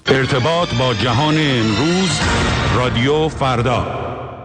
ارتباط با جهان امروز، رادیو فردا.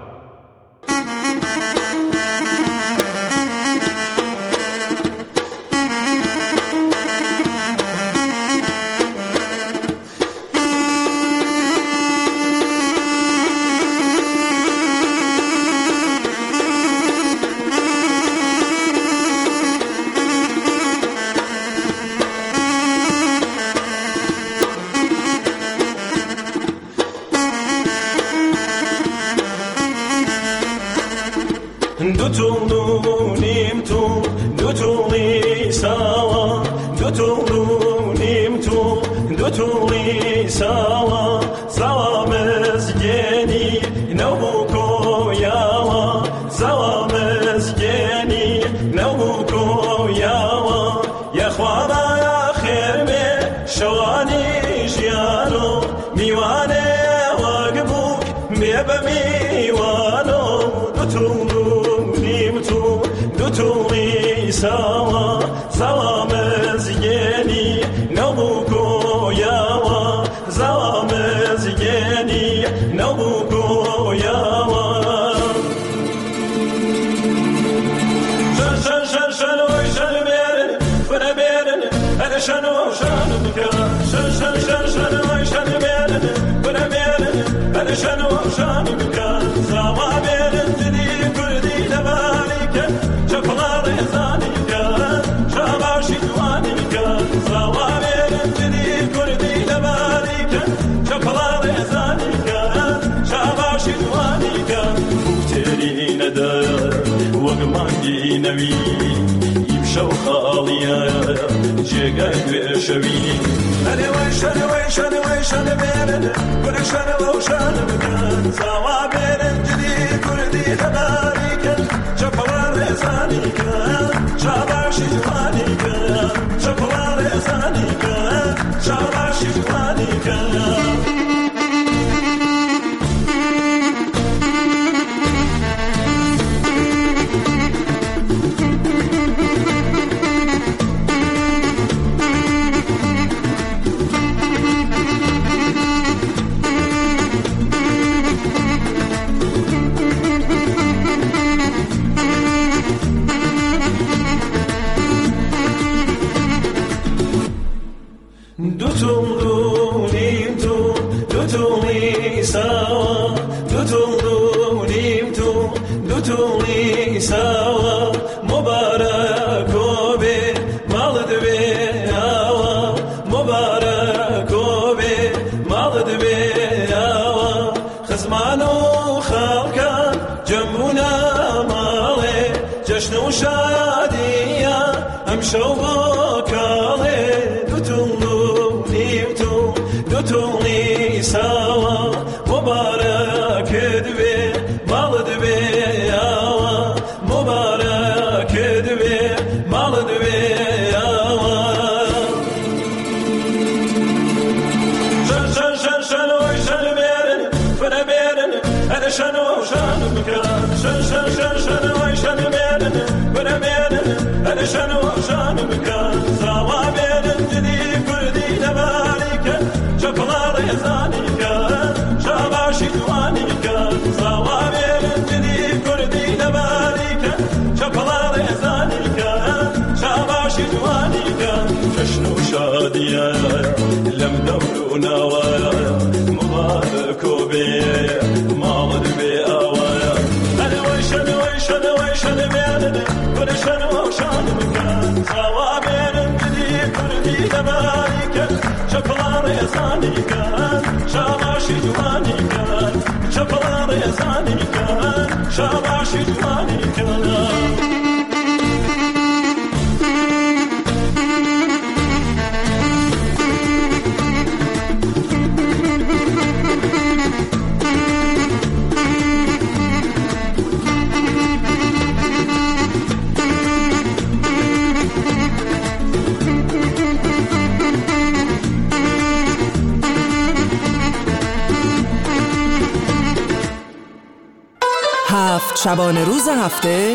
شبانه روز هفته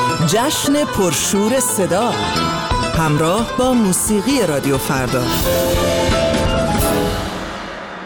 جشن پرشور صدا همراه با موسیقی رادیو فردا.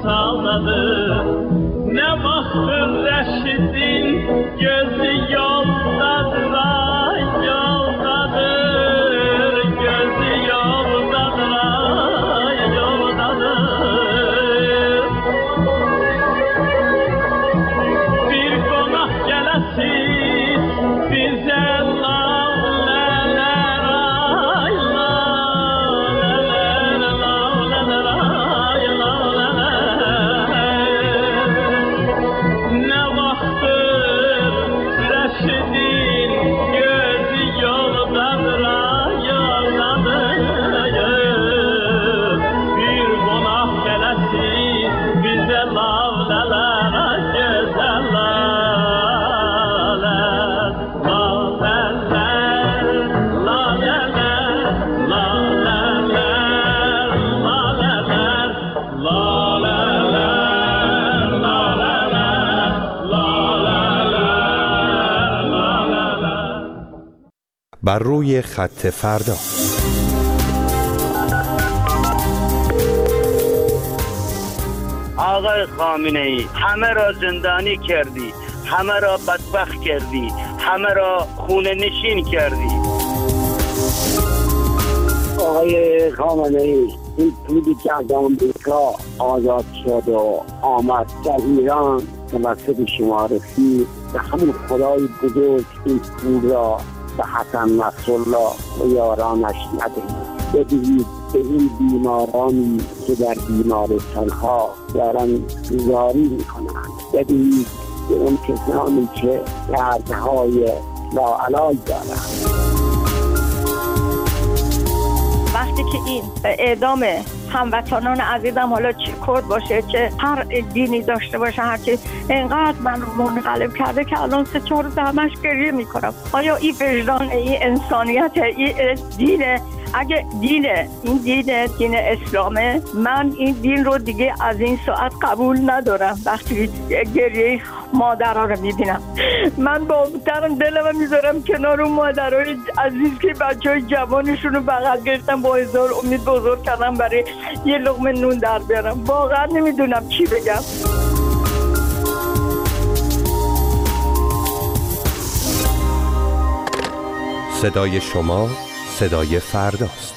saldadır. Ne baktın Reşit'in gözü yoldadır, ay yoldadır. Gözü yoldadır, ay yoldadır. Bir konak gelesiz bize lavleler, ay lavleler, lavleler, ay lavleler. Ne vaxtdır Reşidin gözü yoldadır, ay yoldadır. Bir konak gelesiz bize lavleler, ay güzel lavleler. Lavleler, lavleler, lavleler, lavleler, lavleler, lavleler, lavleler. بر روی خط فردا. آقای خامنه‌ای همه را زندانی کردی، همه را بدبخت کردی، همه را خونه نشین کردی. آقای خامنه‌ای این پولی که از آمریکا آزاد شد و آمد در ایران توسط شما رسید، به همون خدای بزرگ این پول را به حسن نصرالله و یارانش ندهید. بدهید به این بیمارانی که در بیمارستان‌ها دارن زاری می‌کنند. بدهید به اون کسانی که دردهای لاعلاج دارند. وقتی که این اعدام هموطنان عزیزم، حالا چه کرد باشه چه هر دینی داشته باشه، هرچی اینقدر من منقلب کرده که الان 3-4 روز همش گریه میکنم. آیا این وجدان، این انسانیت، این دینه؟ اگه دینه، این دین اسلامه، من این دین رو دیگه از این ساعت قبول ندارم. وقتی گریه مادرها رو میبینم، من با دلم میذارم کنار اون مادرهای عزیز که بچهای جوانشون رو بغل گرفتن، با هزار امید بزرگ کردم برای یه لقمه نون در بیارم. واقعا نمیدونم چی بگم. صدای شما صدای فرداست.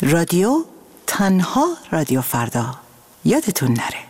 رادیو تنها رادیو فردا. یادتون نره.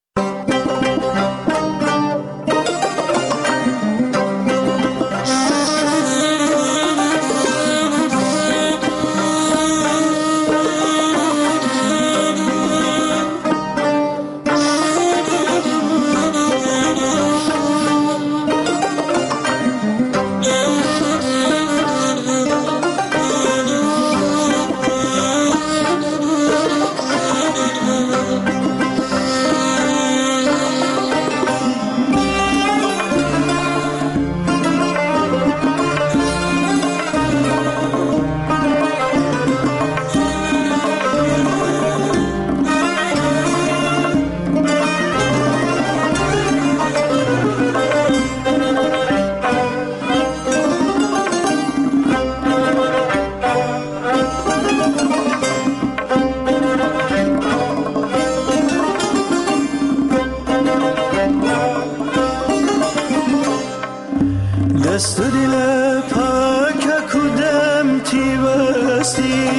دست و دل پاک کودم تی بستی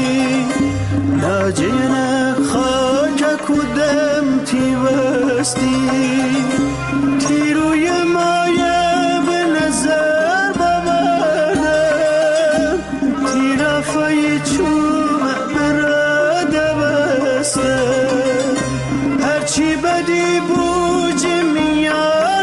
ناجین خاک کودم تی بستی تی روی مایه به نظر ببردم تی رفای چوب براده بستم هرچی بدی بوج میان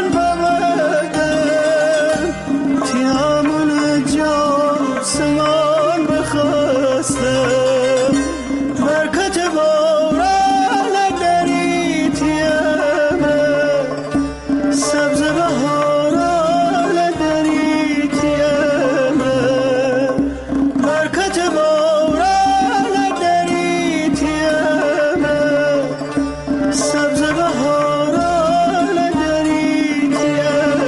ببردم تی همون جا سمان بخواستم برکت باران دری تیمه سبز بهاران دری تیمه برکت باران دری تیمه سبز بهاران دری تیمه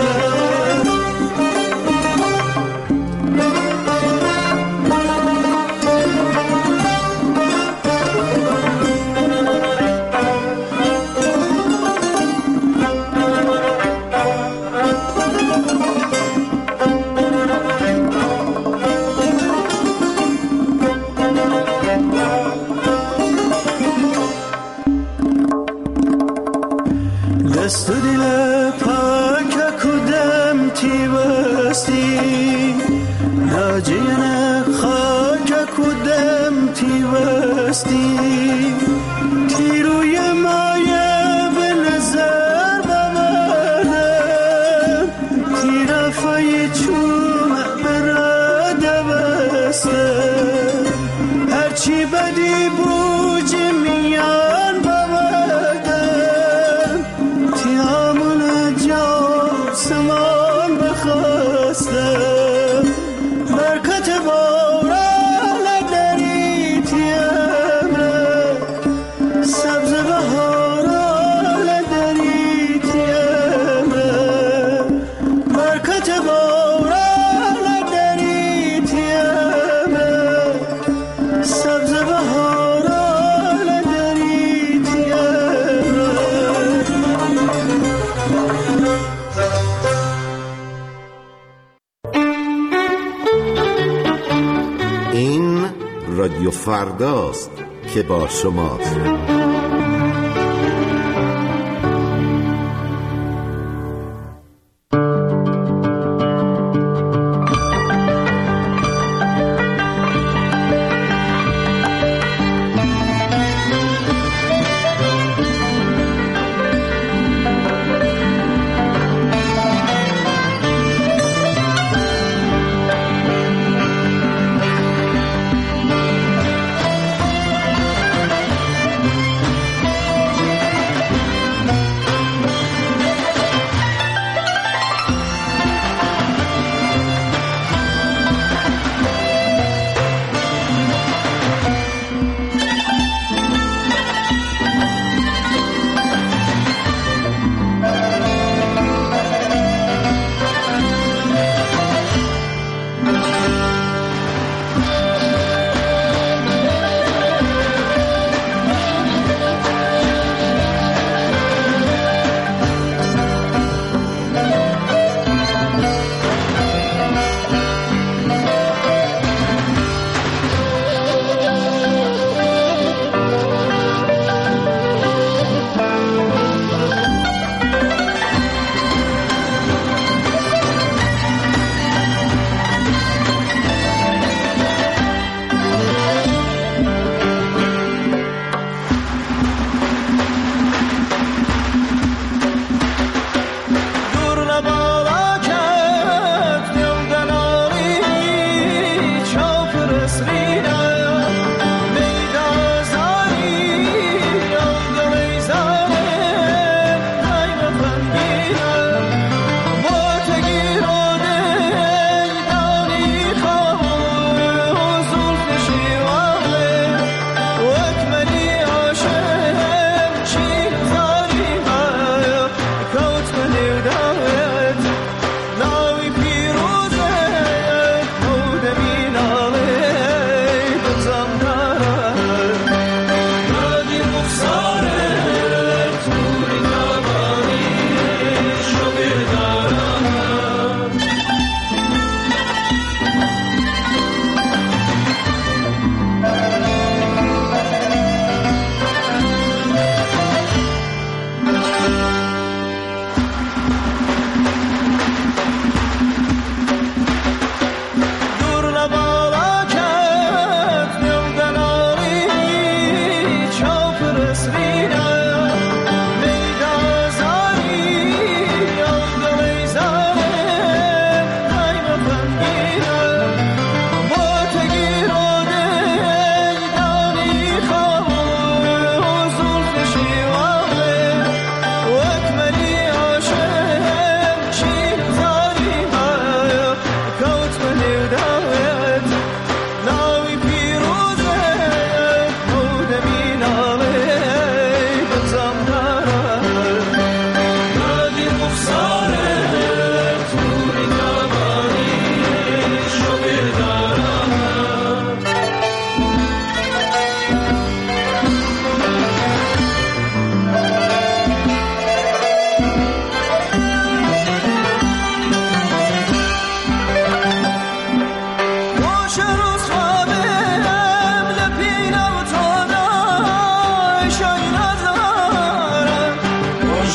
دست و دل پاک کودم تی بستی ناجین خاک کودم تی بستی تی روی مایه به نظر ببردم تی رفای چوب براده بستم هرچی بدی بوج میان ببردم تی همون جا سمان بخواستم برکت باران دری تیمه سبز بهاران دری تیمه برکت باران دری تیمه سبز بهاران دری تیمه. این رادیو فرداست که با شماست.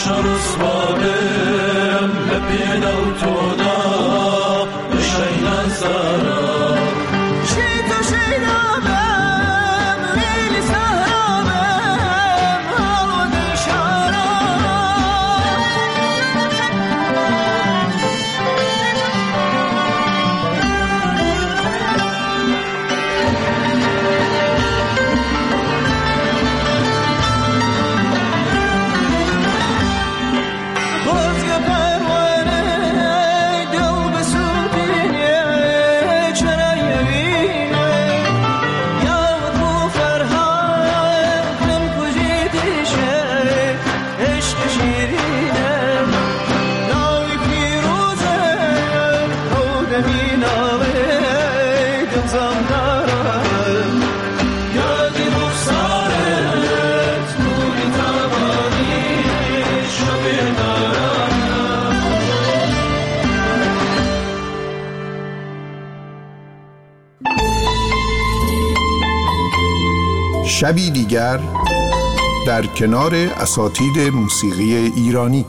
شبی دیگر در کنار اساتید موسیقی ایرانی.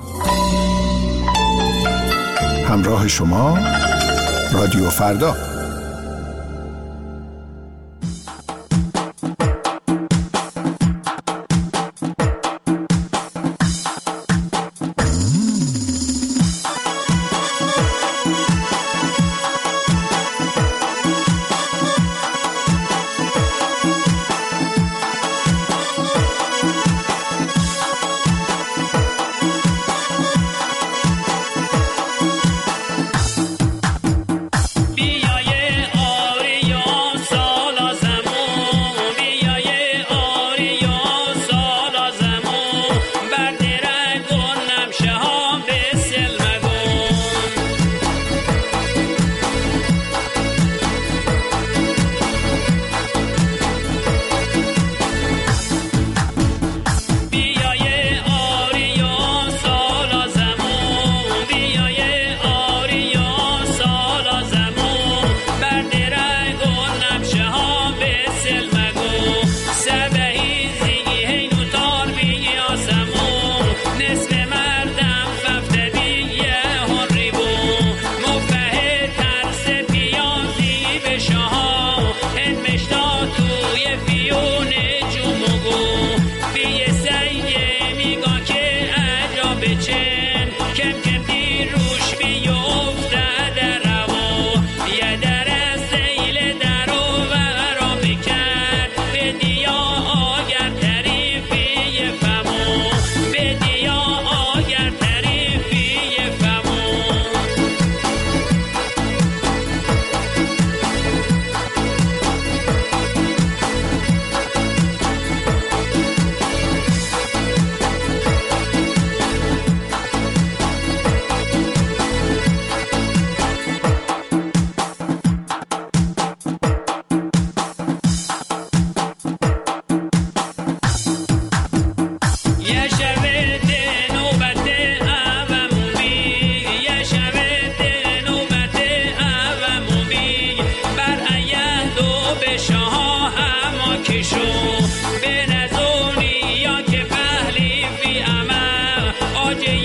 همراه شما رادیو فردا. به نزونی یا که پهلی فی عمل آجه